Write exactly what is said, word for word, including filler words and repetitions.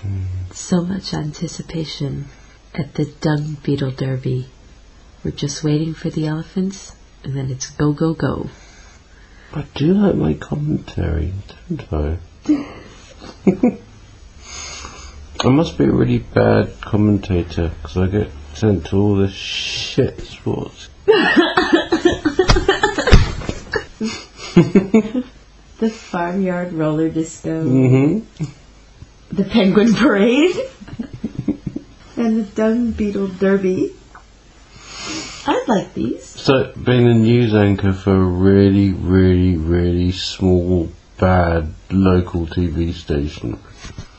So much anticipation at the Dung Beetle Derby. We're just waiting for the elephants, and then it's go, go, go. I do like my commentary, don't I? I must be a really bad commentator, because I get sent to all this shit sports. The Farmyard Roller Disco. Mm-hmm. The Penguin Parade. And the Dung Beetle Derby. I'd like these. So, being a news anchor for a really, really, really small, bad local T V station.